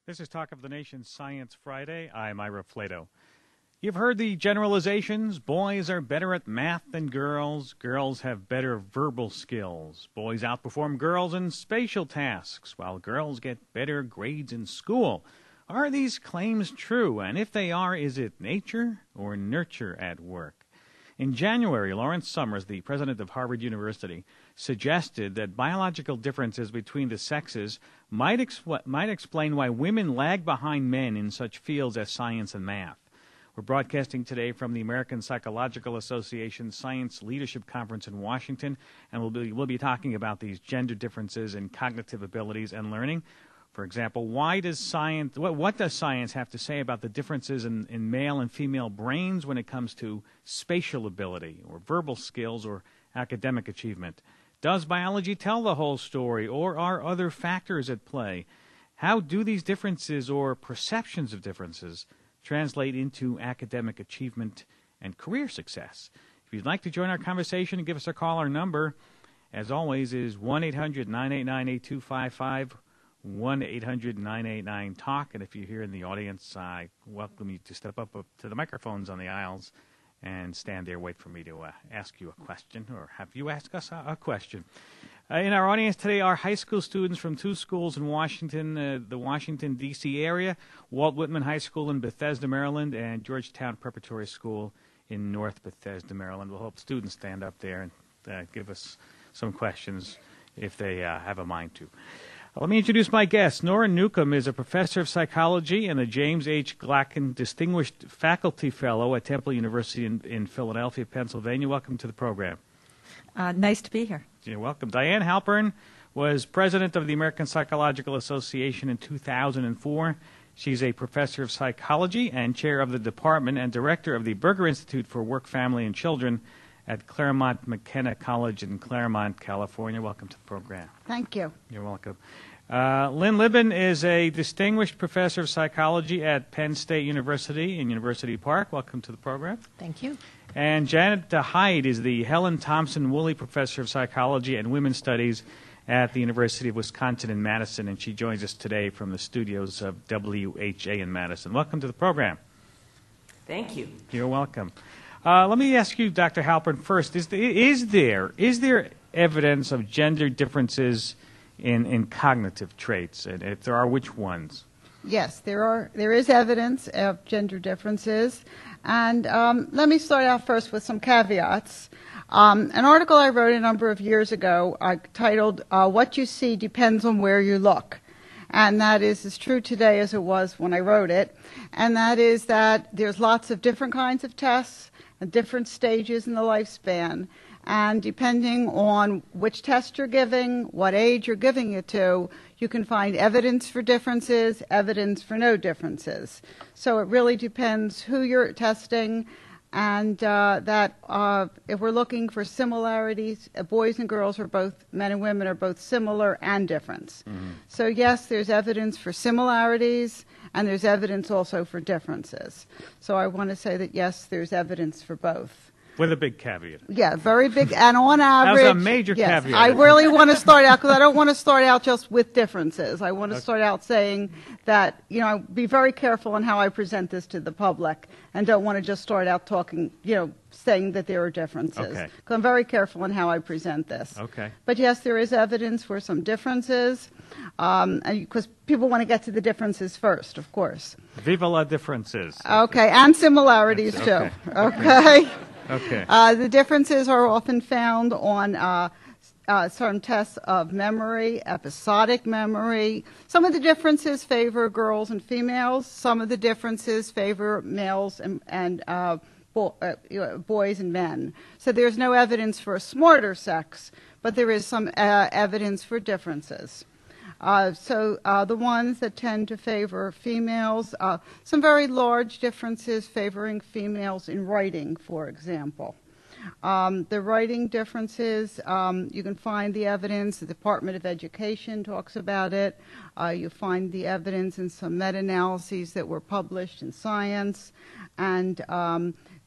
This is Talk of the Nation Science Friday. I'm Ira Flato. You've heard the generalizations. Boys are better at math than girls. Girls have better verbal skills. Boys outperform girls in spatial tasks, while girls get better grades in school. Are these claims true? And if they are, is it nature or nurture at work? In January, Lawrence Summers, the president of Harvard University, suggested that biological differences between the sexes might explain why women lag behind men in such fields as science and math. We're broadcasting today from the American Psychological Association Science Leadership Conference in Washington, and we'll be talking about these gender differences in cognitive abilities and learning. For example, what does science have to say about the differences in male and female brains when it comes to spatial ability or verbal skills or academic achievement? Does biology tell the whole story, or are other factors at play? How do these differences or perceptions of differences translate into academic achievement and career success? If you'd like to join our conversation and give us a call, our number, as always, is 1-800-989-8255, 1-800-989-TALK. And if you're here in the audience, I welcome you to step up to the microphones on the aisles and stand there, wait for me to ask you a question, or have you ask us a question. In our audience today are high school students from two schools in Washington, the Washington, D.C. area, Walt Whitman High School in Bethesda, Maryland, and Georgetown Preparatory School in North Bethesda, Maryland. We'll hope students stand up there and give us some questions if they have a mind to. Let me introduce my guest. Nora Newcomb is a professor of psychology and a James H. Glacken Distinguished Faculty Fellow at Temple University in Philadelphia, Pennsylvania. Welcome to the program. Nice to be here. You're welcome. Diane Halpern was president of the American Psychological Association in 2004. She's a professor of psychology and chair of the department and director of the Berger Institute for Work, Family, and Children at Claremont McKenna College in Claremont, California. Welcome to the program. Thank you. You're welcome. Lynn Libben is a distinguished professor of psychology at Penn State University in University Park. Welcome to the program. Thank you. And Janet Hyde is the Helen Thompson Woolley Professor of Psychology and Women's Studies at the University of Wisconsin in Madison, and she joins us today from the studios of WHA in Madison. Welcome to the program. Thank you. You're welcome. Let me ask you, Dr. Halpern, first, is there evidence of gender differences in cognitive traits? And if there are, which ones? Yes, there is evidence of gender differences. And let me start out first with some caveats. An article I wrote a number of years ago titled, What You See Depends on Where You Look. And that is as true today as it was when I wrote it. And that is that there's lots of different kinds of tests at different stages in the lifespan. And depending on which test you're giving, what age you're giving it to, you can find evidence for differences, evidence for no differences. So it really depends who you're testing, and if we're looking for similarities, boys and girls are both, men and women are both similar and different. Mm-hmm. So yes, there's evidence for similarities, and there's evidence also for differences. So I want to say that yes, there's evidence for both. With a big caveat. Yeah, very big. And on average, that was a major caveat. I really want to start out, because I don't want to start out just with differences. I want to start out saying that, be very careful on how I present this to the public, and don't want to just start out talking, saying that there are differences. Okay. Because I'm very careful on how I present this. Okay. But yes, there is evidence for some differences, because people want to get to the differences first, of course. Viva la differences. Okay, and similarities too. Okay. Okay. The differences are often found on certain tests of memory, episodic memory. Some of the differences favor girls and females. Some of the differences favor males and boys and men. So there's no evidence for a smarter sex, but there is some evidence for differences. The ones that tend to favor females, some very large differences favoring females in writing, for example. The writing differences, you can find the evidence. The Department of Education talks about it. You find the evidence in some meta-analyses that were published in Science. And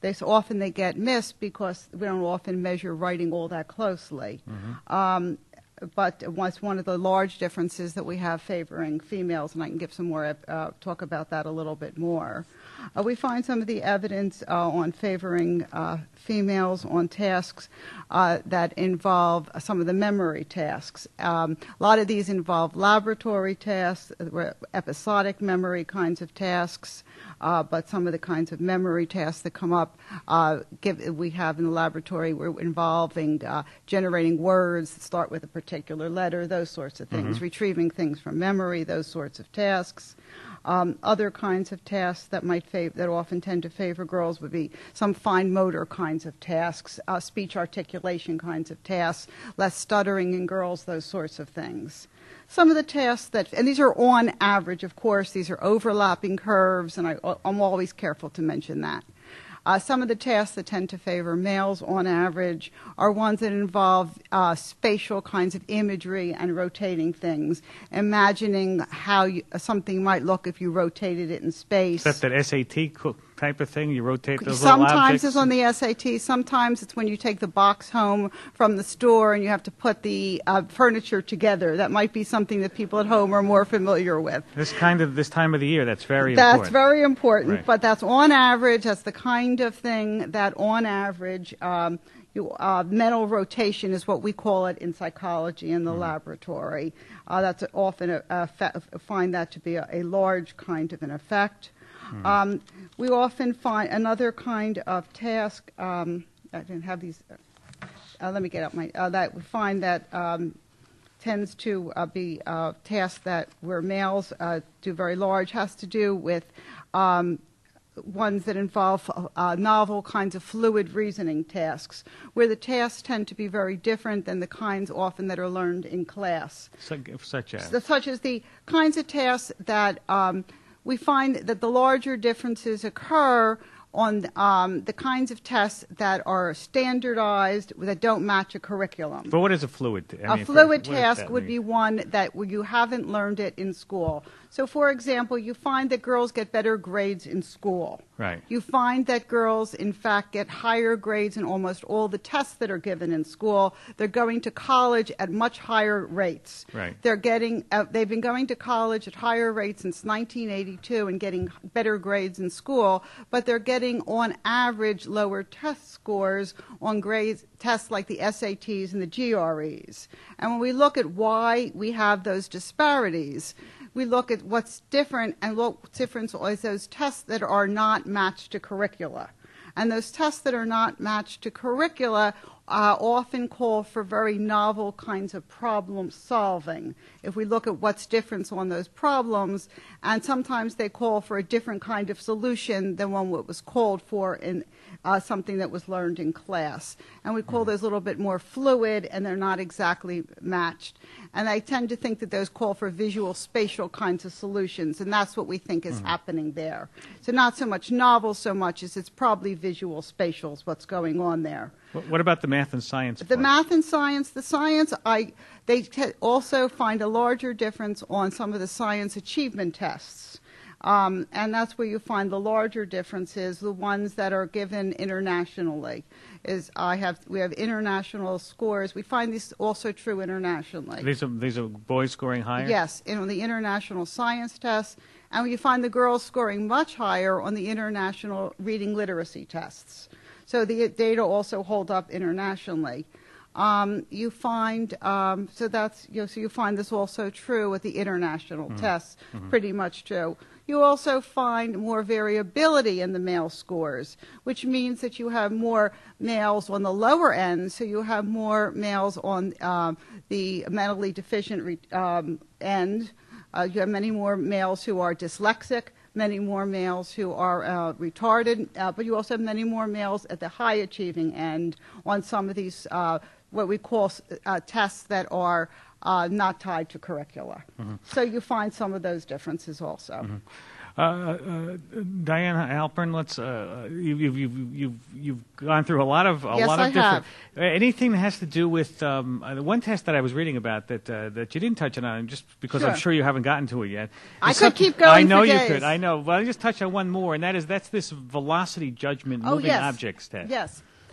they get missed because we don't often measure writing all that closely. Mm-hmm. but was one of the large differences that we have favoring females, and I can give some more talk about that a little bit more. We find some of the evidence on favoring females on tasks that involve some of the memory tasks. A lot of these involve laboratory tasks, episodic memory kinds of tasks, but some of the kinds of memory tasks that come up we have in the laboratory were involving generating words that start with a particular letter, those sorts of things, retrieving things from memory, those sorts of tasks. Other kinds of tasks that that often tend to favor girls would be some fine motor kinds of tasks, speech articulation kinds of tasks, less stuttering in girls, those sorts of things. Some of the tasks and these are on average, of course, these are overlapping curves, and I'm always careful to mention that. Some of the tasks that tend to favor males on average are ones that involve spatial kinds of imagery and rotating things, imagining how something might look if you rotated it in space. Is that SAT type of thing? You rotate those Sometimes little objects? it's on the SAT. Sometimes it's when you take the box home from the store and you have to put the furniture together. That might be something that people at home are more familiar with. This time of the year, that's very important. That's very important, Right. but that's on average. That's the kind of thing that on average, mental rotation is what we call it in psychology in the laboratory. That's often find that to be a large kind of an effect. We often find another kind of task. I didn't have these. Let me get up my. That we find that tends to be tasks that where males do very large has to do with ones that involve novel kinds of fluid reasoning tasks, where the tasks tend to be very different than the kinds often that are learned in class. Such as? Such as the kinds of tasks that we find that the larger differences occur on the kinds of tests that are standardized, that don't match a curriculum. But what is a fluid? A fluid task would be one that where you haven't learned it in school. So, for example, you find that girls get better grades in school. Right. You find that girls, in fact, get higher grades in almost all the tests that are given in school. They're going to college at much higher rates. Right. They've been going to college at higher rates since 1982 and getting better grades in school, but they're getting, on average, lower test scores on tests like the SATs and the GREs. And when we look at why we have those disparities, we look at what's different, and what difference is those tests that are not matched to curricula. And those tests that are not matched to curricula often call for very novel kinds of problem solving. If we look at what's different on those problems, and sometimes they call for a different kind of solution than one that was called for in something that was learned in class. And we call those a little bit more fluid, and they're not exactly matched. And I tend to think that those call for visual spatial kinds of solutions, and that's what we think is happening there. So not so much novel so much as it's probably visual spatial is what's going on there. What about the math and science The part? math and science, they also find a larger difference on some of the science achievement tests. And that's where you find the larger differences, the ones that are given internationally. We have international scores. We find these also true internationally. These are boys scoring higher? Yes, on the international science tests. And you find the girls scoring much higher on the international reading literacy tests. So the data also hold up internationally. You find you find this also true with the international tests, pretty much true. You also find more variability in the male scores, which means that you have more males on the lower end, so you have more males on the mentally deficient end. You have many more males who are dyslexic, many more males who are retarded, but you also have many more males at the high achieving end on some of these what we call tests that are not tied to curricula. So you find some of those differences also. Diana Alpern, you've gone through a lot of I different. have. Anything that has to do with one test that I was reading about that you didn't touch on, just because Sure. I'm sure you haven't gotten to it yet. I It's could something- keep going I know for you days. could. I know. Well, I'll just touch on one more, and that's this velocity judgment moving objects test. Yes.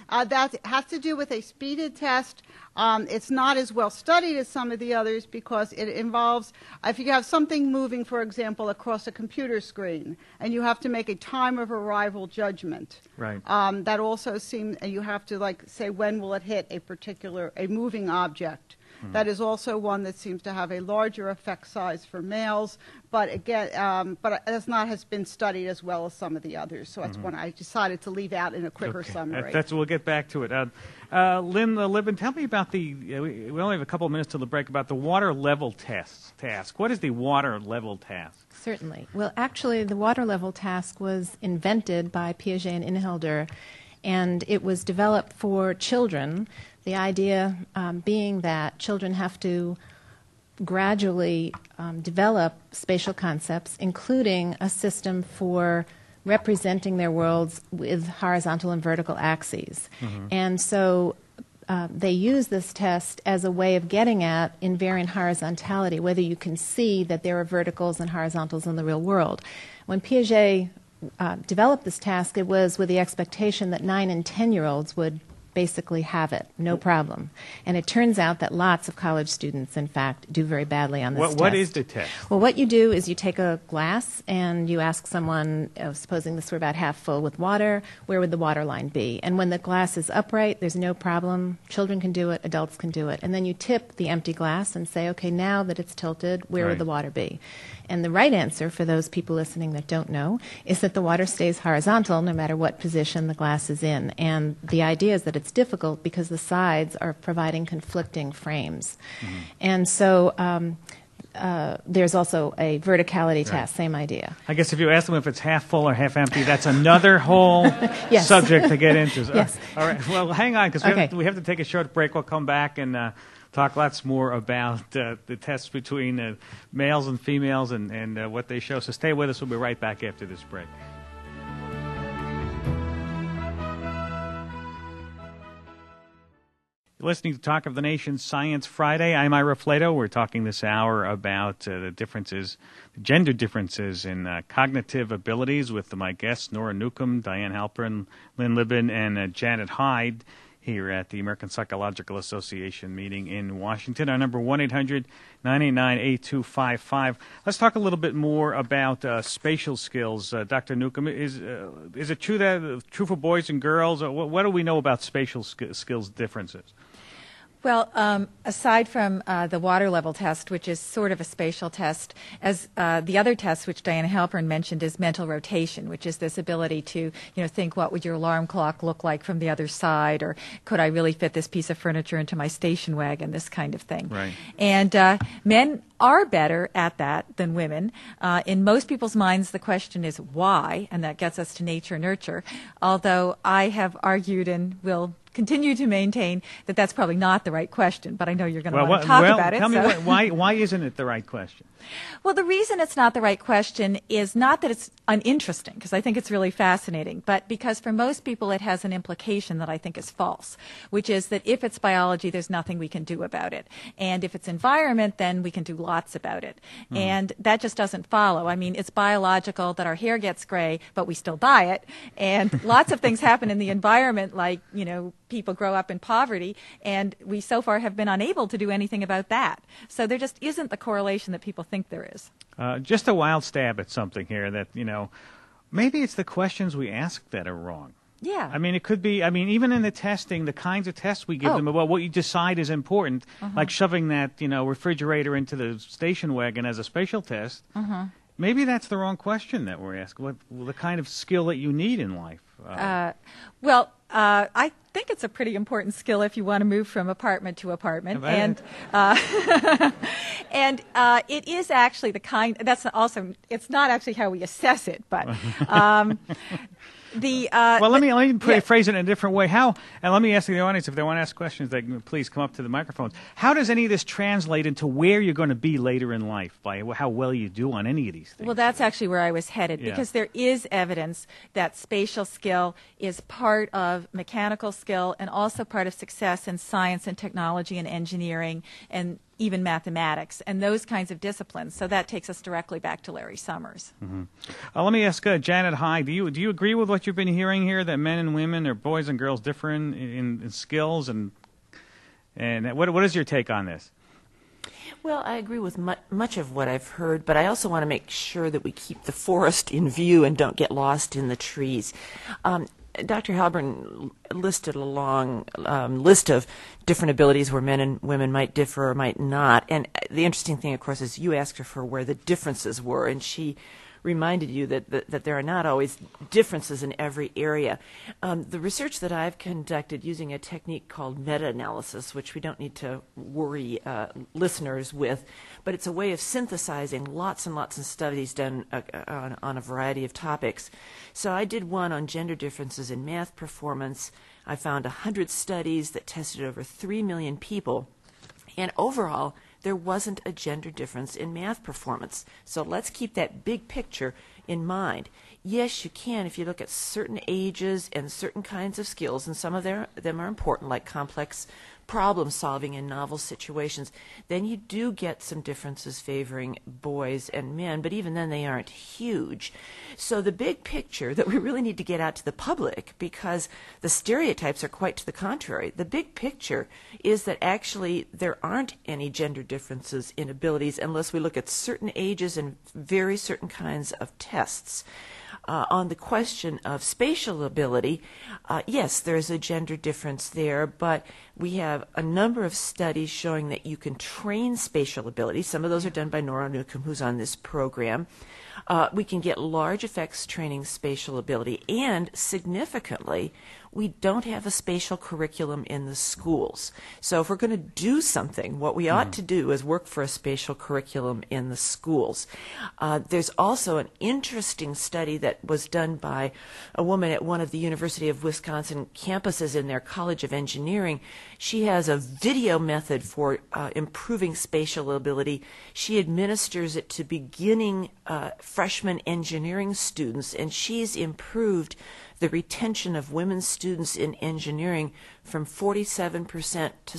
That has to do with a speeded test. It's not as well studied as some of the others because it involves, if you have something moving, for example, across a computer screen, and you have to make a time of arrival judgment. Right. That also seems, you have to say when will it hit a moving object. That is also one that seems to have a larger effect size for males, but again, has been studied as well as some of the others. So that's one I decided to leave out in a quicker summary. We'll get back to it. Lynn Libben, tell me about we only have a couple of minutes till the break, about the water level task. What is the water level task? Certainly. Well, actually, the water level task was invented by Piaget and Inhelder, and it was developed for children. The idea being that children have to gradually develop spatial concepts, including a system for representing their worlds with horizontal and vertical axes. And so they use this test as a way of getting at invariant horizontality, whether you can see that there are verticals and horizontals in the real world. When Piaget developed this task, it was with the expectation that 9 and 10-year-olds would basically have it, no problem. And it turns out that lots of college students, in fact, do very badly on this test. What is the test? Well, what you do is you take a glass and you ask someone, supposing this were about half full with water, where would the water line be? And when the glass is upright, there's no problem. Children can do it, adults can do it. And then you tip the empty glass and say, okay, now that it's tilted, where would the water be? And the right answer, for those people listening that don't know, is that the water stays horizontal no matter what position the glass is in. And the idea is that it's difficult because the sides are providing conflicting frames. And so there's also a verticality test, same idea. I guess if you ask them if it's half full or half empty, that's another whole subject to get into. Yes. All right. Well, hang on, because we have to take a short break. We'll come back and talk lots more about the tests between males and females and what they show. So stay with us. We'll be right back after this break. You're listening to Talk of the Nation Science Friday. I'm Ira Flato. We're talking this hour about the gender differences in cognitive abilities with my guests, Nora Newcomb, Diane Halpern, Lynn Libben, and Janet Hyde, here at the American Psychological Association meeting in Washington. Our number 1-800-989-8255. Let's talk a little bit more about spatial skills. Dr. Newcomb, is it true for boys and girls? What do we know about spatial skills differences? Well, aside from the water level test, which is sort of a spatial test, as the other test, which Diana Halpern mentioned, is mental rotation, which is this ability to, think what would your alarm clock look like from the other side, or could I really fit this piece of furniture into my station wagon, this kind of thing. Right. And men are better at that than women. In most people's minds, the question is why, and that gets us to nature nurture, although I have argued and will continue to maintain that that's probably not the right question, but I know you're going to want to talk about it. Tell me why isn't it the right question? Well, the reason it's not the right question is not that it's uninteresting, because I think it's really fascinating, but because for most people it has an implication that I think is false, which is that if it's biology, there's nothing we can do about it. And if it's environment, then we can do lots about it. And that just doesn't follow. I mean, it's biological that our hair gets gray, but we still dye it. And lots of things happen in the environment, like, people grow up in poverty, and we so far have been unable to do anything about that. So there just isn't the correlation that people think there is. Just a wild stab at something here that, maybe it's the questions we ask that are wrong. Yeah. I mean, it could be, even in the testing, the kinds of tests we give them about what you decide is important, like shoving that, refrigerator into the station wagon as a spatial test. Maybe that's the wrong question that we're asking. The kind of skill that you need in life. I think it's a pretty important skill if you want to move from apartment to apartment, and it is actually the kind. That's also. It's not actually how we assess it, but. Let me phrase it in a different way. And let me ask the audience, if they want to ask questions, they can please come up to the microphones. How does any of this translate into where you're going to be later in life by how well you do on any of these things? Well, that's actually where I was headed, because there is evidence that spatial skill is part of mechanical skill and also part of success in science and technology and engineering and even mathematics and those kinds of disciplines. So that takes us directly back to Larry Summers. Let me ask Janet Hyde, do you agree with what you've been hearing here, that men and women or boys and girls differ in skills? And what is your take on this? Well, I agree with much of what I've heard, but I also want to make sure that we keep the forest in view and don't get lost in the trees. Dr. Halburn listed a long list of different abilities where men and women might differ or might not. And the interesting thing, of course, is you asked her for where the differences were, and she reminded you that there are not always differences in every area. The research that I've conducted using a technique called meta-analysis, which we don't need to worry listeners with, but it's a way of synthesizing lots and lots of studies done on a variety of topics. So I did one on gender differences in math performance. I found 100 studies that tested over 3 million people, and overall, there wasn't a gender difference in math performance. So let's keep that big picture in mind. Yes, you can if you look at certain ages and certain kinds of skills, and some of them are important, like complex problem solving in novel situations. Then you do get some differences favoring boys and men, but even then they aren't huge. So the big picture that we really need to get out to the public, because the stereotypes are quite to the contrary, the big picture is that actually there aren't any gender differences in abilities unless we look at certain ages and very certain kinds of tests. On the question of spatial ability, yes, there's a gender difference there, but we have a number of studies showing that you can train spatial ability. Some of those are done by Nora Newcomb, who's on this program. We can get large effects training spatial ability, and significantly, we don't have a spatial curriculum in the schools. So if we're going to do something, what we ought to do is work for a spatial curriculum in the schools. There's also an interesting study that was done by a woman at one of the University of Wisconsin campuses in their College of Engineering. She has a video method for improving spatial ability. She administers it to beginning freshman engineering students, and she's improved the retention of women students in engineering from 47% to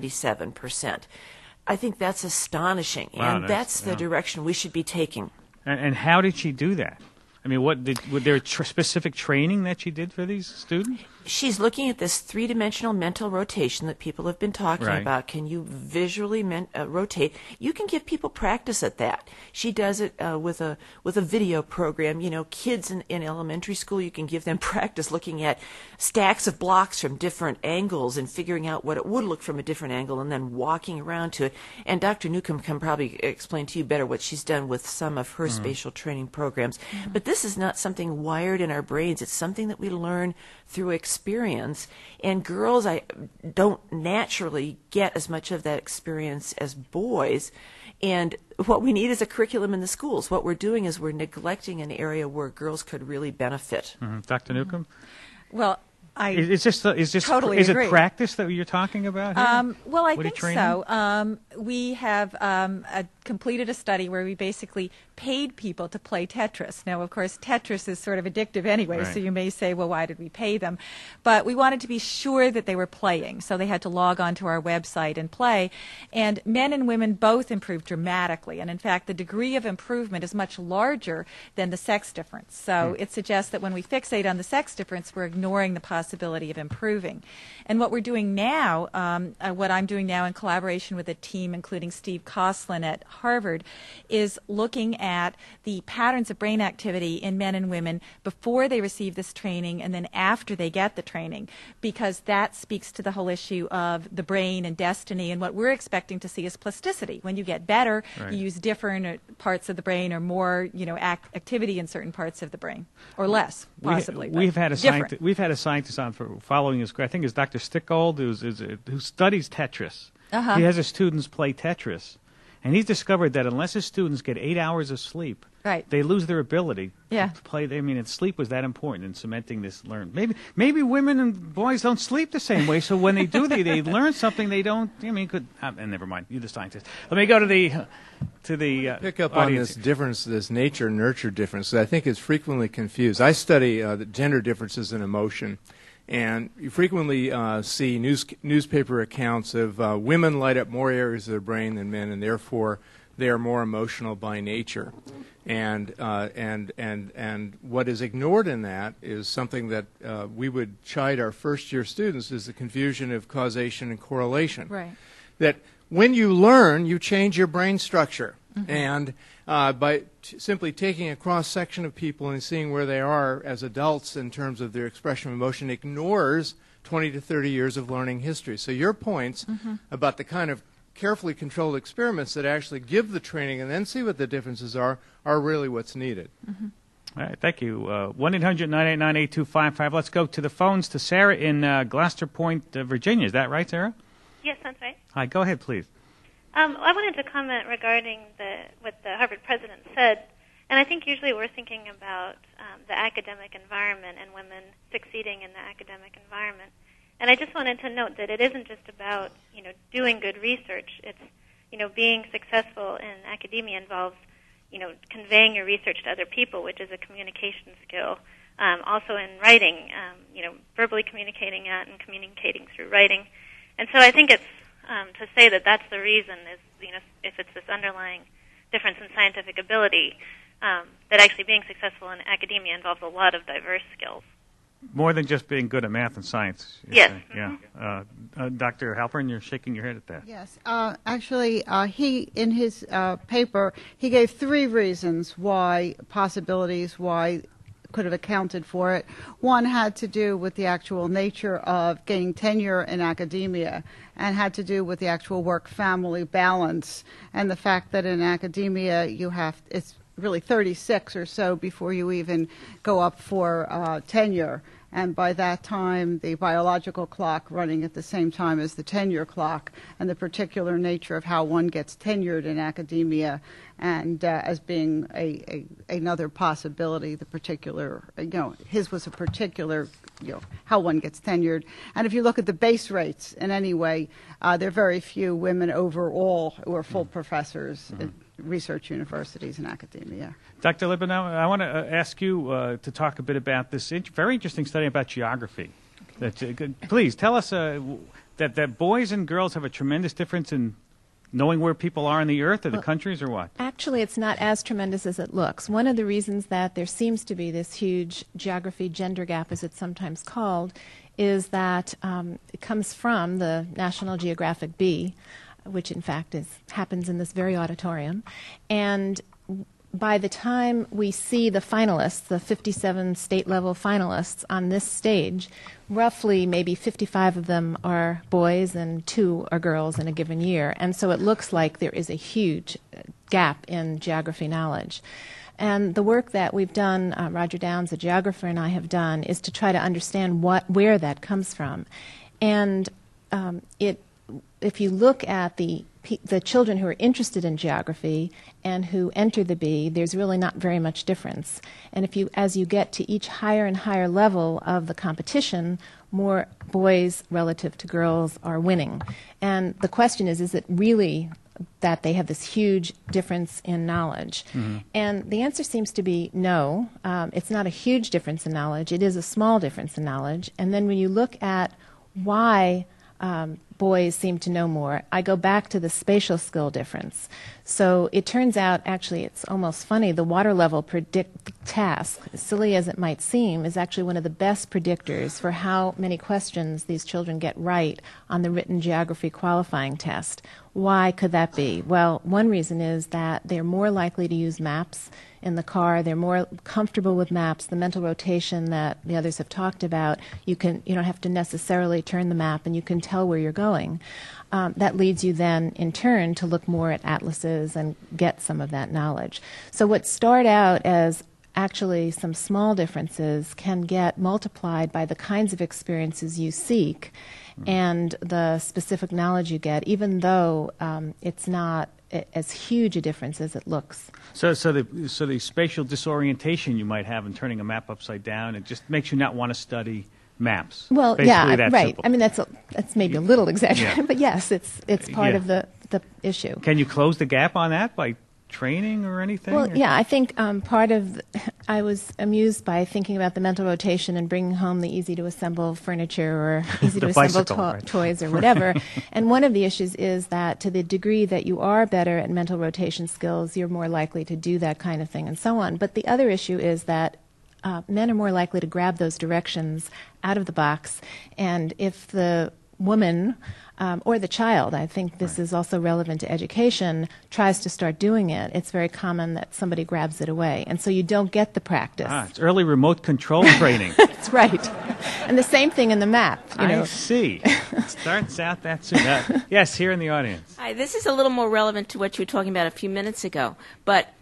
77%. I think that's astonishing, and that's the direction we should be taking. And how did she do that? I mean, was there specific training that she did for these students? She's looking at this three-dimensional mental rotation that people have been talking about. Can you visually rotate? You can give people practice at that. She does it with a video program. You know, kids in elementary school, you can give them practice looking at stacks of blocks from different angles and figuring out what it would look from a different angle and then walking around to it. And Dr. Newcomb can probably explain to you better what she's done with some of her spatial training programs. But this is not something wired in our brains. It's something that we learn through experience, and girls don't naturally get as much of that experience as boys. And what we need is a curriculum in the schools. What we're doing is we're neglecting an area where girls could really benefit. Dr. Newcomb? Well, Is totally agree. It practice that you're talking about here? Well, I think so. We have completed a study where we basically paid people to play Tetris. Now, of course, Tetris is sort of addictive anyway, so you may say, well, why did we pay them? But we wanted to be sure that they were playing, so they had to log on to our website and play. And men and women both improved dramatically. And in fact, the degree of improvement is much larger than the sex difference. So it suggests that when we fixate on the sex difference, we're ignoring the possibility of improving. And what we're doing now, what I'm doing now in collaboration with a team, including Steve Koslin at Harvard, is looking at the patterns of brain activity in men and women before they receive this training and then after they get the training, because that speaks to the whole issue of the brain and destiny. And what we're expecting to see is plasticity. When you get better, you use different parts of the brain or more, activity in certain parts of the brain, or less, possibly. We've had a scientist on for following his. I think it's Dr. Stickold, who studies Tetris. He has his students play Tetris. And he's discovered that unless his students get 8 hours of sleep, they lose their ability to play. I mean, sleep was that important in cementing this learn. Maybe women and boys don't sleep the same way, so when they do, they learn something they don't. I mean, never mind. You're the scientist. Let me go to the pick up audience. On this difference, this nature-nurture difference that I think is frequently confused. I study the gender differences in emotion. And you frequently see newspaper accounts of women light up more areas of their brain than men, and therefore they are more emotional by nature. And what is ignored in that is something that we would chide our first-year students, is the confusion of causation and correlation. Right. That when you learn, you change your brain structure. And by simply taking a cross-section of people and seeing where they are as adults in terms of their expression of emotion ignores 20 to 30 years of learning history. So your points about the kind of carefully controlled experiments that actually give the training and then see what the differences are really what's needed. All right, thank you. 1-800-989-8255. Let's go to the phones to Sarah in Gloucester Point, Virginia. Is that right, Sarah? Yes, that's right. Hi, go ahead, please. I wanted to comment regarding what the Harvard president said, and I think usually we're thinking about the academic environment and women succeeding in the academic environment. And I just wanted to note that it isn't just about, doing good research. It's, being successful in academia involves, conveying your research to other people, which is a communication skill. Also in writing, verbally communicating out and communicating through writing. And so I think it's to say that that's the reason is, if it's this underlying difference in scientific ability, that actually being successful in academia involves a lot of diverse skills. More than just being good at math and science. Yes. Yeah. Dr. Halpern, you're shaking your head at that. Yes. Actually, he, in his paper, he gave 3 reasons why could have accounted for it. One had to do with the actual nature of gaining tenure in academia and had to do with the actual work-family balance and the fact that in academia it's really 36 or so before you even go up for tenure. And by that time, the biological clock running at the same time as the tenure clock, and the particular nature of how one gets tenured in academia, and as being another possibility, the particular, his was a particular, how one gets tenured. And if you look at the base rates in any way, there are very few women overall who are full professors at research universities and academia. Dr. Libben, I want to ask you to talk a bit about this very interesting study about geography. Please tell us that boys and girls have a tremendous difference in knowing where people are on the earth or the countries, or what? Actually, it's not as tremendous as it looks. One of the reasons that there seems to be this huge geography gender gap, as it's sometimes called, is that it comes from the National Geographic Bee, which in fact happens in this very auditorium. And by the time we see the finalists, the 57 state-level finalists on this stage, roughly maybe 55 of them are boys and 2 are girls in a given year. And so it looks like there is a huge gap in geography knowledge. And the work that we've done, Roger Downs, a geographer, and I have done, is to try to understand where that comes from. And if you look at the children who are interested in geography and who enter the Bee, there's really not very much difference. And as you get to each higher and higher level of the competition, more boys relative to girls are winning. And the question is it really that they have this huge difference in knowledge? And the answer seems to be no. It's not a huge difference in knowledge. It is a small difference in knowledge. And then when you look at why boys seem to know more, I go back to the spatial skill difference. So it turns out, actually, it's almost funny, the water level task, silly as it might seem, is actually one of the best predictors for how many questions these children get right on the written geography qualifying test. Why could that be? Well, one reason is that they're more likely to use maps in the car. They're more comfortable with maps, the mental rotation that the others have talked about. You don't have to necessarily turn the map, and you can tell where you're going. That leads you then, in turn, to look more at atlases and get some of that knowledge. So what start out as actually some small differences can get multiplied by the kinds of experiences you seek and the specific knowledge you get, even though it's not as huge a difference as it looks. So the spatial disorientation you might have in turning a map upside down, it just makes you not want to study maps. Well, basically, yeah, that right. simple. I mean, that's maybe a little exaggerated, but yes, it's part of the issue. Can you close the gap on that by training or anything? Well, yeah, I think I was amused by thinking about the mental rotation and bringing home the easy-to-assemble furniture or easy-to-assemble right. toys or whatever. And one of the issues is that to the degree that you are better at mental rotation skills, you're more likely to do that kind of thing and so on. But the other issue is that men are more likely to grab those directions out of the box. And if the woman or the child, I think this is also relevant to education, tries to start doing it, it's very common that somebody grabs it away. And so you don't get the practice. It's early remote control training. That's right. And the same thing in the math. I see. Starts out that soon. Yes, here in the audience. Hi, this is a little more relevant to what you were talking about a few minutes ago. But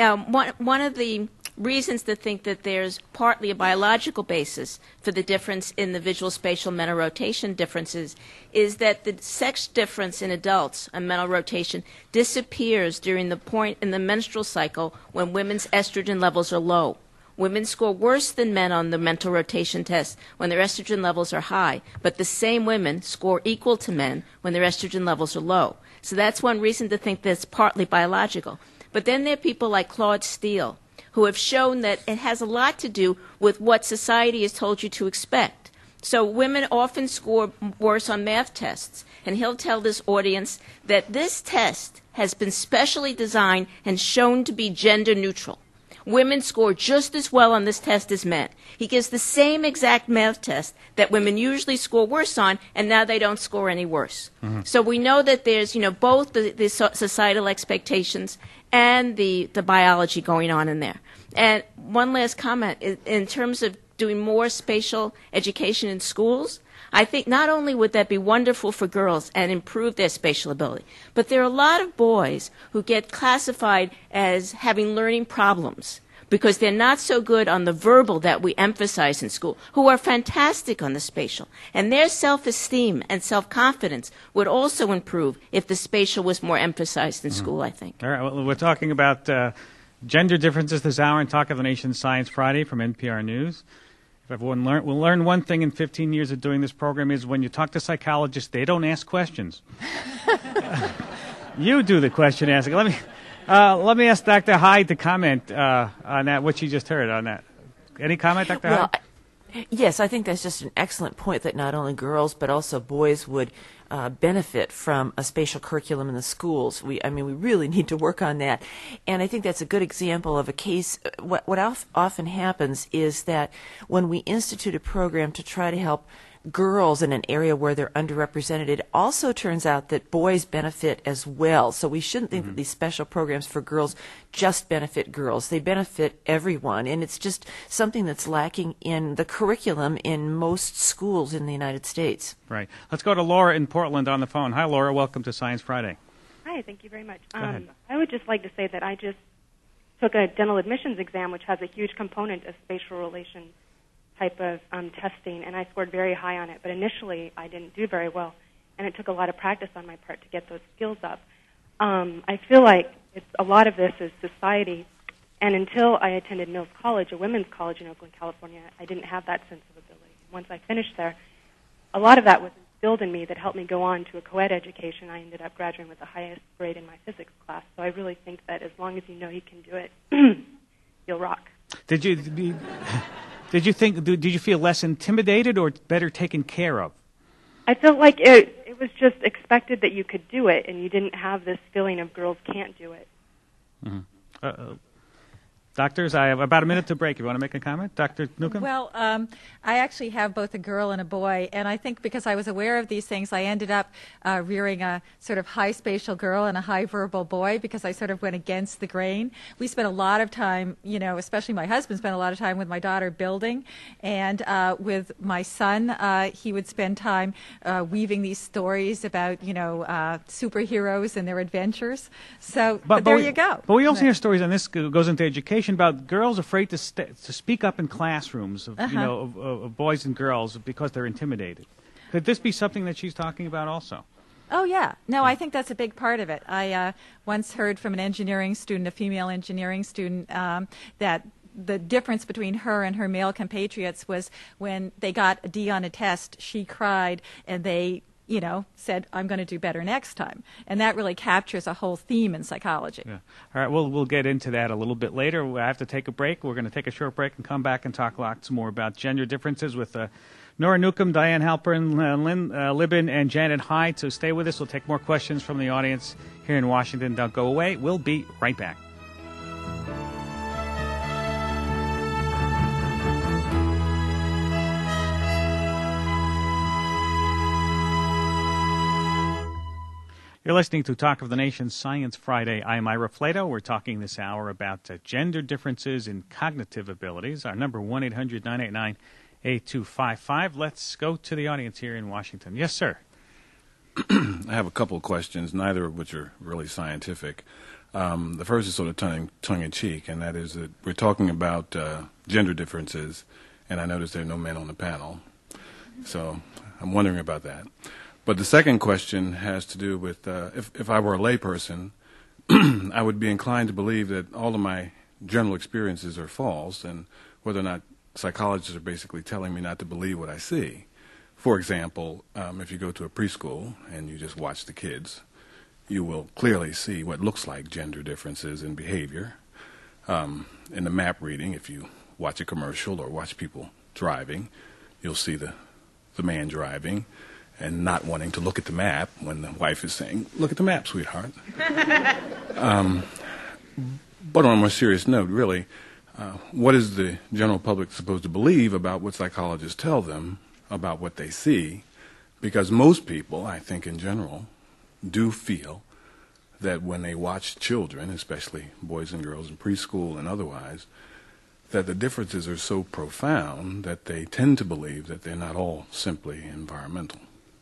one of the reasons to think that there's partly a biological basis for the difference in the visual spatial mental rotation differences is that the sex difference in adults on mental rotation disappears during the point in the menstrual cycle when women's estrogen levels are low. Women score worse than men on the mental rotation test when their estrogen levels are high, but the same women score equal to men when their estrogen levels are low. So that's one reason to think that's partly biological. But then there are people like Claude Steele, who have shown that it has a lot to do with what society has told you to expect. So women often score worse on math tests, and he'll tell this audience that this test has been specially designed and shown to be gender neutral. Women score just as well on this test as men. He gives the same exact math test that women usually score worse on, and now they don't score any worse. Mm-hmm. So we know that there's, both the societal expectations and the biology going on in there. And one last comment, in terms of doing more spatial education in schools, I think not only would that be wonderful for girls and improve their spatial ability, but there are a lot of boys who get classified as having learning problems because they're not so good on the verbal that we emphasize in school, who are fantastic on the spatial. And their self-esteem and self-confidence would also improve if the spatial was more emphasized in school, I think. All right, well, we're talking about gender differences this hour in Talk of the Nation Science Friday from NPR News. If everyone will learn one thing in 15 years of doing this program is when you talk to psychologists, they don't ask questions. You do the question asking. Let me ask Dr. Hyde to comment on that, what you just heard on that. Any comment, Dr. Hyde? Yes, I think that's just an excellent point that not only girls but also boys would benefit from a spatial curriculum in the schools. We really need to work on that. And I think that's a good example of a case. What often happens is that when we institute a program to try to help girls in an area where they're underrepresented, it also turns out that boys benefit as well. So we shouldn't think that these special programs for girls just benefit girls. They benefit everyone. And it's just something that's lacking in the curriculum in most schools in the United States. Right. Let's go to Laura in Portland on the phone. Hi, Laura. Welcome to Science Friday. Hi. Thank you very much. Go ahead. I would just like to say that I just took a dental admissions exam, which has a huge component of spatial relations type of testing, and I scored very high on it. But initially, I didn't do very well, and it took a lot of practice on my part to get those skills up. I feel like a lot of this is society, and until I attended Mills College, a women's college in Oakland, California, I didn't have that sense of ability. Once I finished there, a lot of that was instilled in me that helped me go on to a co-ed education. I ended up graduating with the highest grade in my physics class, so I really think that as long as you know you can do it, you'll rock. Did you feel less intimidated or better taken care of? I felt like it was just expected that you could do it, and you didn't have this feeling of girls can't do it. Mm-hmm. Doctors, I have about a minute to break. You want to make a comment? Dr. Newcomb? Well, I actually have both a girl and a boy, and I think because I was aware of these things, I ended up rearing a sort of high spatial girl and a high verbal boy because I sort of went against the grain. We spent a lot of time, especially my husband spent a lot of time with my daughter building, and with my son, he would spend time weaving these stories about, superheroes and their adventures. So but there you go. But we also hear stories, and this goes into education, about girls afraid to speak up in classrooms of boys and girls because they're intimidated. Could this be something that she's talking about also? Oh, yeah. No, I think that's a big part of it. I once heard from an engineering student, a female engineering student, that the difference between her and her male compatriots was when they got a D on a test, she cried, and they said, I'm going to do better next time. And that really captures a whole theme in psychology. Yeah. All right, we'll get into that a little bit later. I have to take a break. We're going to take a short break and come back and talk lots more about gender differences with Nora Newcomb, Diane Halpern, Lynn Libin, and Janet Hyde. So stay with us. We'll take more questions from the audience here in Washington. Don't go away. We'll be right back. You're listening to Talk of the Nation Science Friday. I'm Ira Flato. We're talking this hour about gender differences in cognitive abilities. Our number 1-800-989-8255. Let's go to the audience here in Washington. Yes, sir. I have a couple of questions, neither of which are really scientific. The first is sort of tongue-in-cheek, and that is that we're talking about gender differences, and I notice there are no men on the panel. So I'm wondering about that. But the second question has to do with if I were a layperson, I would be inclined to believe that all of my general experiences are false, and whether or not psychologists are basically telling me not to believe what I see. For example, if you go to a preschool and you just watch the kids, you will clearly see what looks like gender differences in behavior. In the map reading, if you watch a commercial or watch people driving, you'll see the man driving and not wanting to look at the map when the wife is saying, "Look at the map, sweetheart." But on a more serious note, really, what is the general public supposed to believe about what psychologists tell them about what they see? Because most people, I think in general, do feel that when they watch children, especially boys and girls in preschool and otherwise, that the differences are so profound that they tend to believe that they're not all simply environmental.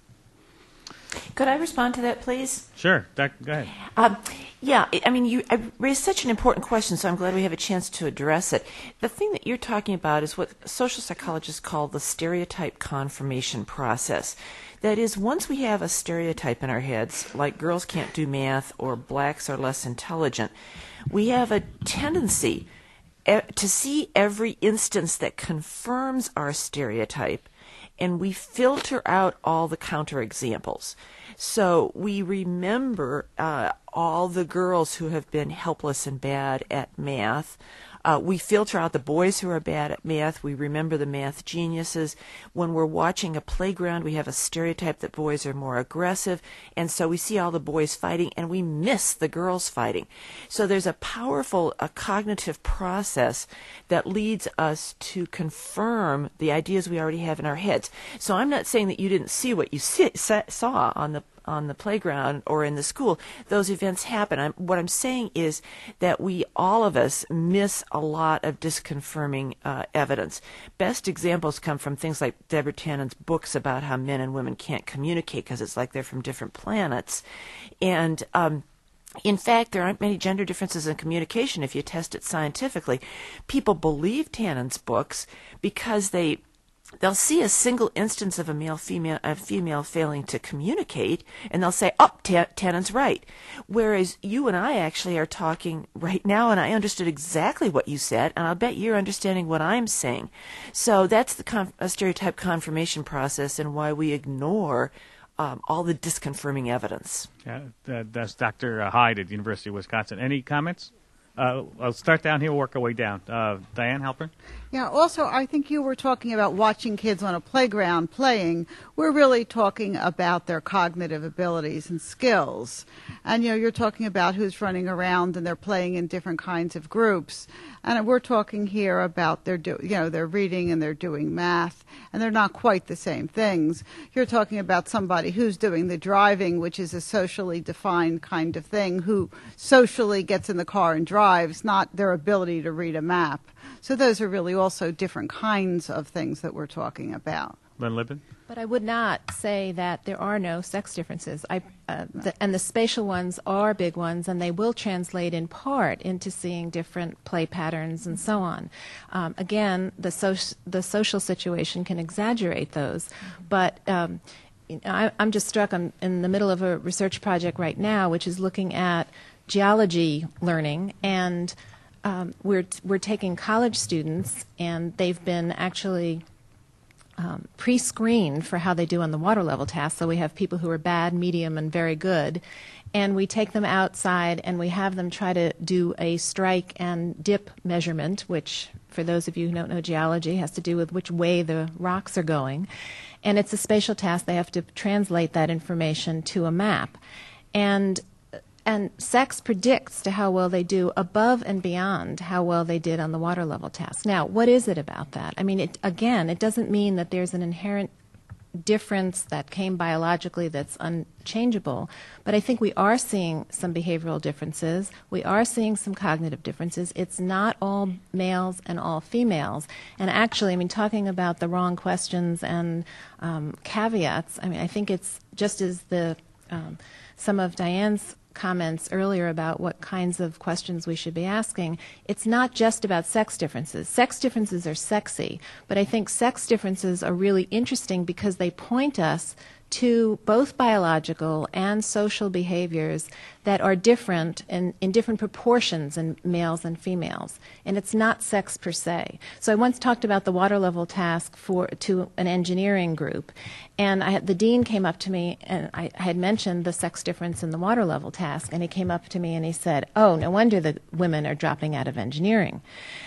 Could I respond to that, please? Sure. Go ahead. Yeah, I mean, you raised such an important question, so I'm glad we have a chance to address it. The thing that you're talking about is what social psychologists call the stereotype confirmation process. That is, once we have a stereotype in our heads, like girls can't do math or blacks are less intelligent, we have a tendency to see every instance that confirms our stereotype, and we filter out all the counterexamples. So we remember all the girls who have been helpless and bad at math. We filter out the boys who are bad at math. We remember the math geniuses. When we're watching a playground, we have a stereotype that boys are more aggressive, and so we see all the boys fighting, and we miss the girls fighting. So there's a powerful cognitive process that leads us to confirm the ideas we already have in our heads. So I'm not saying that you didn't see what you saw on the playground or in the school. Those events happen. What I'm saying is that all of us miss a lot of disconfirming evidence. Best examples come from things like Deborah Tannen's books about how men and women can't communicate because it's like they're from different planets. And in fact, there aren't many gender differences in communication if you test it scientifically. People believe Tannen's books because they'll see a single instance of a female failing to communicate, and they'll say, "Oh, Tannen's right." Whereas you and I actually are talking right now, and I understood exactly what you said, and I'll bet you're understanding what I'm saying. So that's the stereotype confirmation process, and why we ignore all the disconfirming evidence. Yeah, that's Dr. Hyde at the University of Wisconsin. Any comments? I'll start down here, work our way down. Diane Halpern? Yeah, also, I think you were talking about watching kids on a playground playing. We're really talking about their cognitive abilities and skills. And, you're talking about who's running around and they're playing in different kinds of groups. And we're talking here about they're reading and they're doing math, and they're not quite the same things. You're talking about somebody who's doing the driving, which is a socially defined kind of thing, who socially gets in the car and drives, not their ability to read a map. So those are really also different kinds of things that we're talking about. Lynn Libin? But I would not say that there are no sex differences. And the spatial ones are big ones, and they will translate in part into seeing different play patterns and so on. Again, the social situation can exaggerate those. But I'm just struck. I'm in the middle of a research project right now, which is looking at geology learning, and we're taking college students, and they've been actually pre-screened for how they do on the water level task. So we have people who are bad, medium, and very good. And we take them outside and we have them try to do a strike and dip measurement, which, for those of you who don't know geology, has to do with which way the rocks are going. And it's a spatial task. They have to translate that information to a map. And sex predicts to how well they do above and beyond how well they did on the water level task. Now, what is it about that? I mean, it doesn't mean that there's an inherent difference that came biologically that's unchangeable, but I think we are seeing some behavioral differences. We are seeing some cognitive differences. It's not all males and all females. And actually, I mean, talking about the wrong questions and caveats, I mean, I think it's just as some of Diane's comments earlier about what kinds of questions we should be asking, it's not just about sex differences. Sex differences are sexy, but I think sex differences are really interesting because they point us to both biological and social behaviors that are different in different proportions in males and females. And it's not sex per se. So I once talked about the water level task to an engineering group, and the dean came up to me, and I had mentioned the sex difference in the water level task, and he came up to me and he said, "Oh, no wonder the women are dropping out of engineering."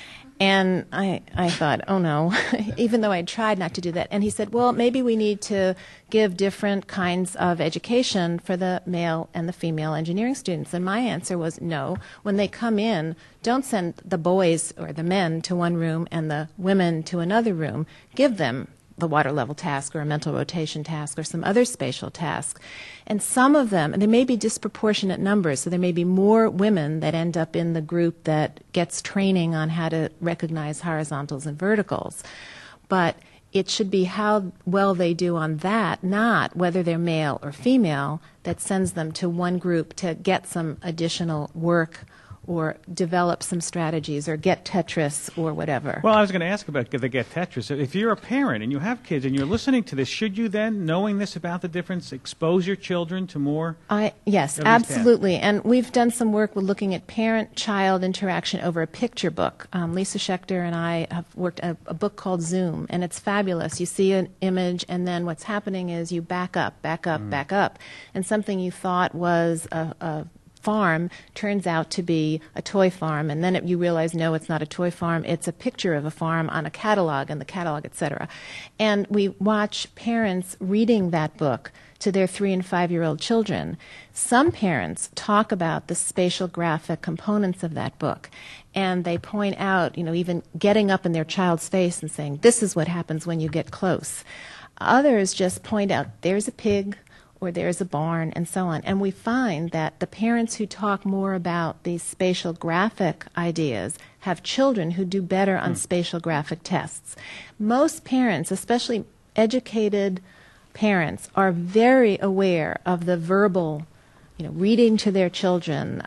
And I thought, oh no, even though I tried not to do that. And he said, well, maybe we need to give different kinds of education for the male and the female engineering students. And my answer was no. When they come in, don't send the boys or the men to one room and the women to another room. Give them the water level task or a mental rotation task or some other spatial task. And some of them, and there may be disproportionate numbers, so there may be more women that end up in the group that gets training on how to recognize horizontals and verticals. But it should be how well they do on that, not whether they're male or female, that sends them to one group to get some additional work or develop some strategies, or get Tetris, or whatever. Well, I was going to ask about the get Tetris. If you're a parent and you have kids and you're listening to this, should you then, knowing this about the difference, expose your children to more? Yes, absolutely. And we've done some work with looking at parent-child interaction over a picture book. Lisa Schechter and I have worked on a book called Zoom, and it's fabulous. You see an image, and then what's happening is you back up, back up. And something you thought was a farm turns out to be a toy farm, and then you realize, no, it's not a toy farm, it's a picture of a farm on a catalog, and the catalog, etc. And we watch parents reading that book to their 3- and 5-year-old children. Some parents talk about the spatial graphic components of that book, and they point out, even getting up in their child's face and saying, this is what happens when you get close. Others just point out, there's a pig, or there's a barn, and so on. And we find that the parents who talk more about these spatial graphic ideas have children who do better on spatial graphic tests. Most parents, especially educated parents, are very aware of the verbal, reading to their children,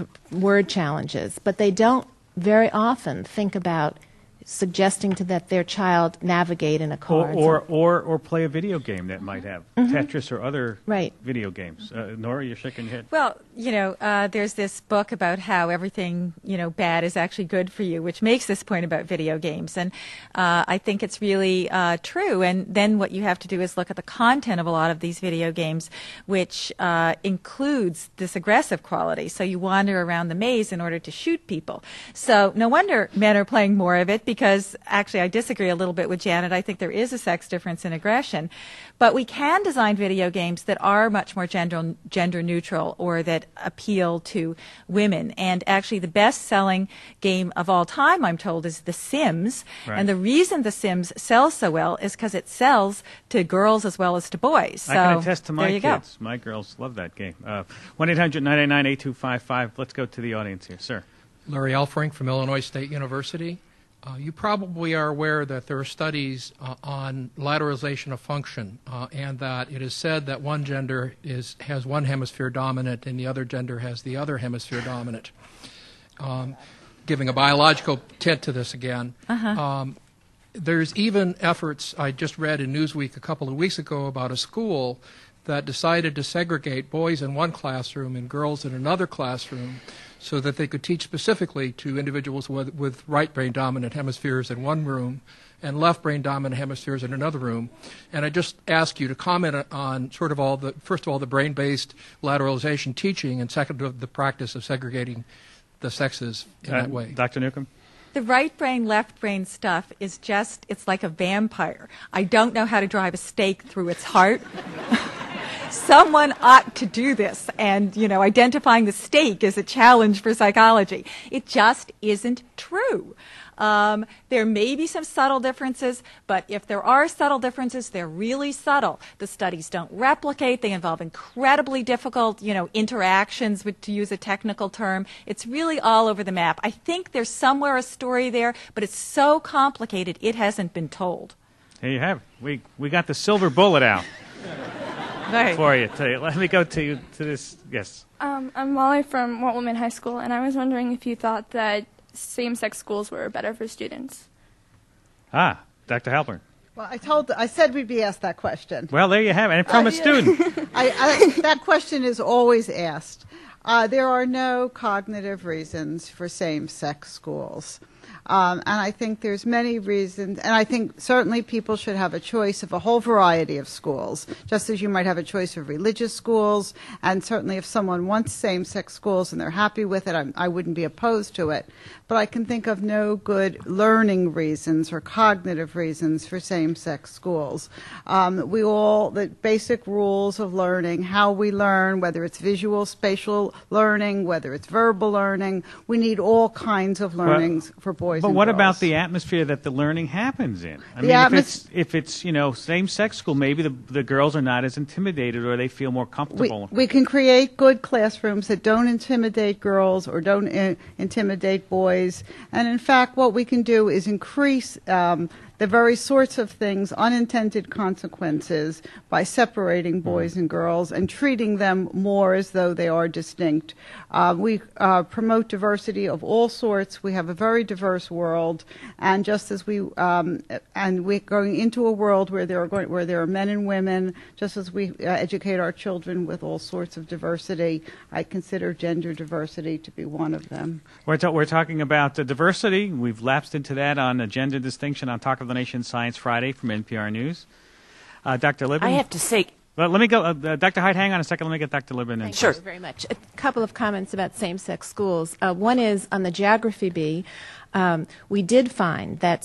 word challenges, but they don't very often think about suggesting to that their child navigate in a car. Or play a video game that might have Tetris or other video games. Nora, you're shaking your head. Well, there's this book about how everything, bad is actually good for you, which makes this point about video games. And I think it's really true. And then what you have to do is look at the content of a lot of these video games, which includes this aggressive quality. So you wander around the maze in order to shoot people. So no wonder men are playing more of it, because actually I disagree a little bit with Janet. I think there is a sex difference in aggression. But we can design video games that are much more gender neutral, or that appeal to women. And actually the best-selling game of all time, I'm told, is The Sims. Right. And the reason The Sims sells so well is because it sells to girls as well as to boys. So I can attest to my kids. Go. My girls love that game. 1-800-989-8255. Let's go to the audience here. Sir. Larry Elfrink from Illinois State University. You probably are aware that there are studies on lateralization of function, and that it is said that one gender has one hemisphere dominant and the other gender has the other hemisphere dominant. Giving a biological tint to this again. There's even efforts, I just read in Newsweek a couple of weeks ago about a school that decided to segregate boys in one classroom and girls in another classroom, so that they could teach specifically to individuals with right brain dominant hemispheres in one room and left brain dominant hemispheres in another room. And I just ask you to comment on sort of first of all, the brain-based lateralization teaching, and second, the practice of segregating the sexes in that way. Dr. Newcomb? The right brain, left brain stuff is it's like a vampire. I don't know how to drive a stake through its heart. Someone ought to do this, and, identifying the stake is a challenge for psychology. It just isn't true. There may be some subtle differences, but if there are subtle differences, they're really subtle. The studies don't replicate. They involve incredibly difficult, interactions, to use a technical term. It's really all over the map. I think there's somewhere a story there, but it's so complicated it hasn't been told. There you have it. We got the silver bullet out for you. Let me go to this. Yes. I'm Molly from Walt Whitman High School, and I was wondering if you thought that same-sex schools were better for students. Dr. Halpern. Well, I said we'd be asked that question. Well, there you have it, and from a student. That question is always asked. There are no cognitive reasons for same-sex schools. And I think there's many reasons, and I think certainly people should have a choice of a whole variety of schools, just as you might have a choice of religious schools, and certainly if someone wants same-sex schools and they're happy with it, I wouldn't be opposed to it. But I can think of no good learning reasons or cognitive reasons for same-sex schools. The basic rules of learning, how we learn, whether it's visual, spatial learning, whether it's verbal learning, we need all kinds of learnings for boys and girls. But what about the atmosphere that the learning happens in? If it's same-sex school, maybe the girls are not as intimidated or they feel more comfortable. We can create good classrooms that don't intimidate girls or don't intimidate boys. And in fact, what we can do is increase the very sorts of things, unintended consequences, by separating boys and girls and treating them more as though they are distinct. We promote diversity of all sorts. We have a very diverse world, and just as we're going into a world where there are men and women, just as we educate our children with all sorts of diversity, I consider gender diversity to be one of them. We're talking about diversity. We've lapsed into that on gender distinction on Talk of the Nation Science Friday from NPR News. Dr. Libin? I have to say... Well, let me go. Dr. Hyde, hang on a second. Let me get Dr. Libin in. Thank you very much. A couple of comments about same-sex schools. One is on the geography bee. We did find that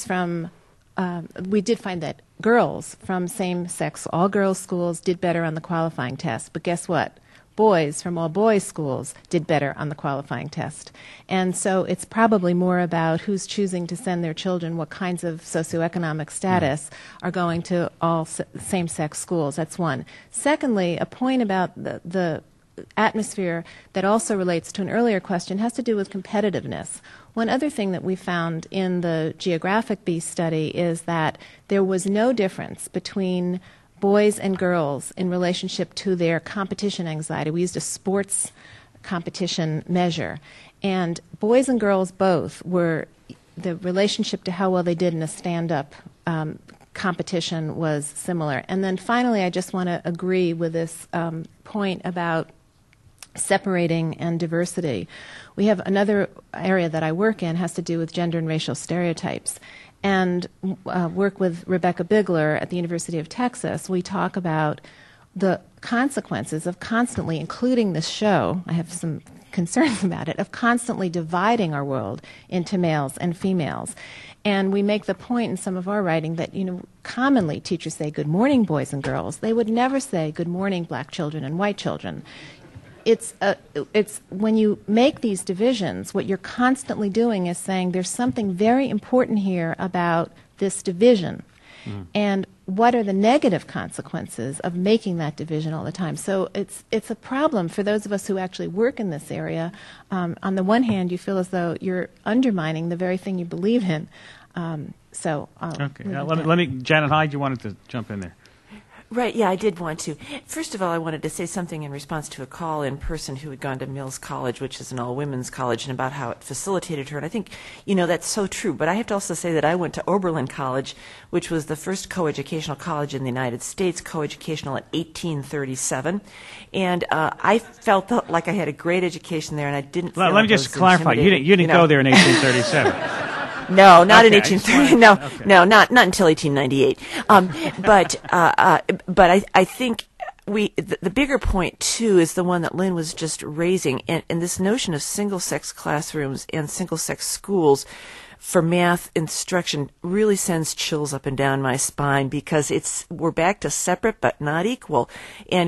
girls from same-sex, all-girls schools did better on the qualifying test. But guess what? Boys from all boys schools did better on the qualifying test. And so it's probably more about who's choosing to send their children, what kinds of socioeconomic status are going to all same-sex schools. That's one. Secondly, a point about the atmosphere that also relates to an earlier question has to do with competitiveness. One other thing that we found in the geographic bee study is that there was no difference between boys and girls in relationship to their competition anxiety. We used a sports competition measure. And boys and girls both were, the relationship to how well they did in a stand-up competition was similar. And then finally, I just want to agree with this point about separating and diversity. We have another area that I work in has to do with gender and racial stereotypes. And work with Rebecca Bigler at the University of Texas, we talk about the consequences of constantly, including this show, I have some concerns about it, of constantly dividing our world into males and females. And we make the point in some of our writing that, commonly teachers say, good morning, boys and girls. They would never say, good morning, black children and white children. It's when you make these divisions, what you're constantly doing is saying there's something very important here about this division. And what are the negative consequences of making that division all the time? So it's a problem for those of us who actually work in this area. On the one hand, you feel as though you're undermining the very thing you believe in. Okay. Let me, Janet Hyde, you wanted to jump in there. Right, yeah, I did want to. First of all, I wanted to say something in response to a call-in person who had gone to Mills College, which is an all-women's college, and about how it facilitated her. And I think, that's so true. But I have to also say that I went to Oberlin College, which was the first coeducational college in the United States, coeducational in 1837. And I felt like I had a great education there, and I didn't feel Let like me just I was clarify. You didn't go there in 1837. No, not in Okay, 1830. No, not until 1898. But I think the bigger point too is the one that Lynn was just raising, and this notion of single-sex classrooms and single-sex schools for math instruction really sends chills up and down my spine, because we're back to separate but not equal. And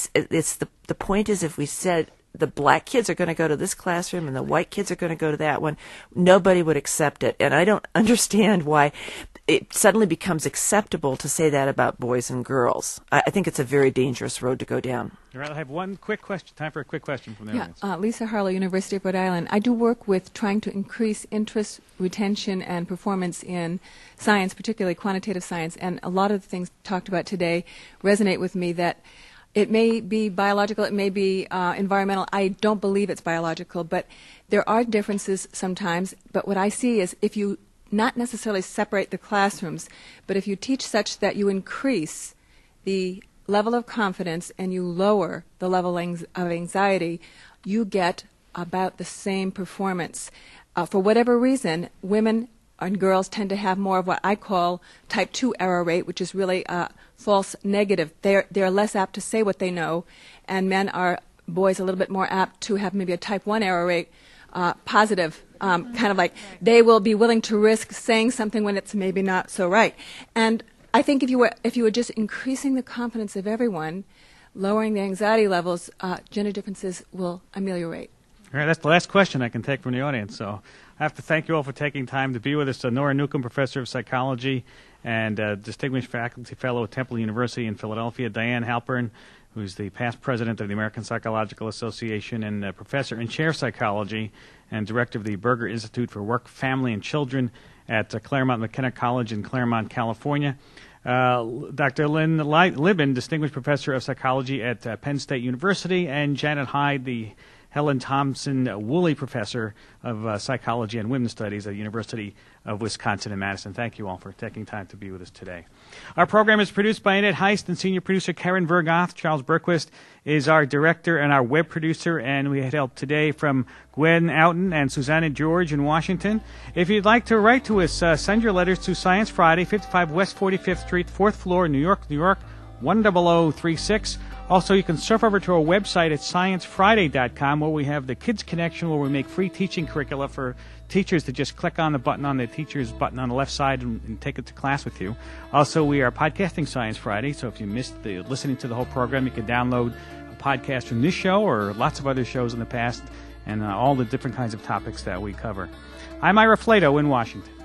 the point is, if we said the black kids are going to go to this classroom and the white kids are going to go to that one, nobody would accept it. And I don't understand why it suddenly becomes acceptable to say that about boys and girls. I think it's a very dangerous road to go down. All right, I have one quick question. Time for a quick question from the audience. Lisa Harlow, University of Rhode Island. I do work with trying to increase interest, retention, and performance in science, particularly quantitative science. And a lot of the things talked about today resonate with me, that it may be biological, it may be environmental. I don't believe it's biological, but there are differences sometimes. But what I see is, if you not necessarily separate the classrooms, but if you teach such that you increase the level of confidence and you lower the level of anxiety, you get about the same performance. For whatever reason, women and girls tend to have more of what I call type 2 error rate, which is really false negative. They're less apt to say what they know, and boys a little bit more apt to have maybe a type 1 error rate, positive, kind of like they will be willing to risk saying something when it's maybe not so right. And I think if you were just increasing the confidence of everyone, lowering the anxiety levels, gender differences will ameliorate. All right, that's the last question I can take from the audience. So I have to thank you all for taking time to be with us. Nora Newcomb, Professor of Psychology and Distinguished Faculty Fellow at Temple University in Philadelphia. Diane Halpern, who's the past president of the American Psychological Association and professor and chair of psychology and director of the Berger Institute for Work, Family, and Children at Claremont McKenna College in Claremont, California. Dr. Lynn Libben, Distinguished Professor of Psychology at Penn State University, and Janet Hyde, the Helen Thompson Woolley Professor of Psychology and Women's Studies at the University of Wisconsin in Madison. Thank you all for taking time to be with us today. Our program is produced by Annette Heist and senior producer Karen Vergoth. Charles Berquist is our director and our web producer, and we had help today from Gwen Outen and Susanna George in Washington. If you'd like to write to us, send your letters to Science Friday, 55 West 45th Street, 4th floor, New York, 10036. Also, you can surf over to our website at sciencefriday.com, where we have the Kids Connection, where we make free teaching curricula for teachers to just click on the button on the teacher's button on the left side and take it to class with you. Also, we are podcasting Science Friday, so if you missed listening to the whole program, you can download a podcast from this show or lots of other shows in the past and all the different kinds of topics that we cover. I'm Ira Flato in Washington.